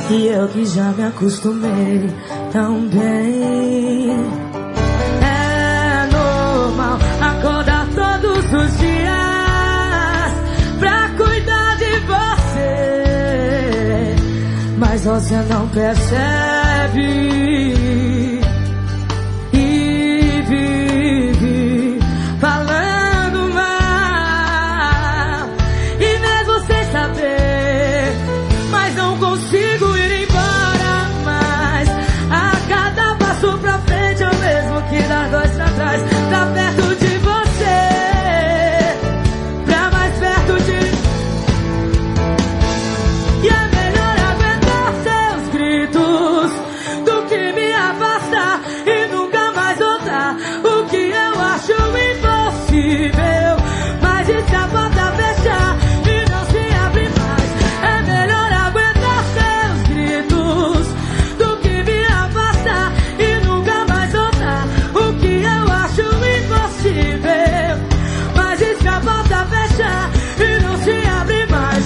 E eu que já me acostumei tão bem. É normal acordar todos os dias pra cuidar de você, mas você não percebe e vive falando mal. E mesmo sem saber, mas não consigo ir embora mais. A cada passo pra frente é o mesmo que dá dois pra trás. Tá perto de você, pra mais perto de... E é melhor aguentar seus gritos do que me afastar e nunca mais voltar. O que eu acho impossível, mas e se a porta fechar e não se abre mais? É melhor aguentar seus gritos do que me afastar e nunca mais voltar. O que eu acho impossível, mas e se a porta fechar e não se abre mais?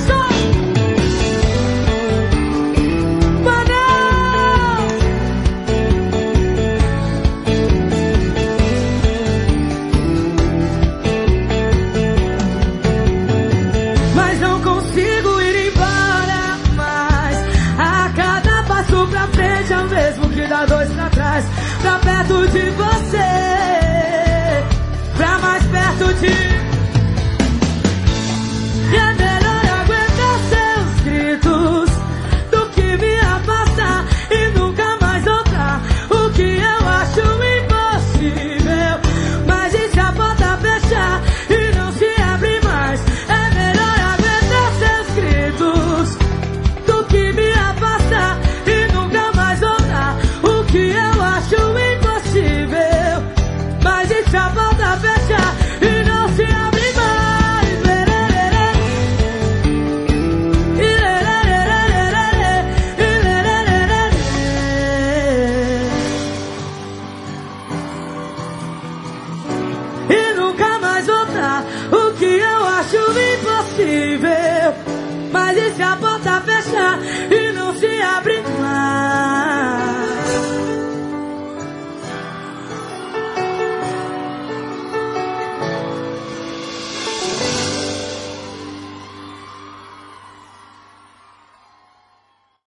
Mas não consigo ir embora mais. A cada passo pra frente é o mesmo que dá dois pra trás. Pra perto de você, pra mais perto de...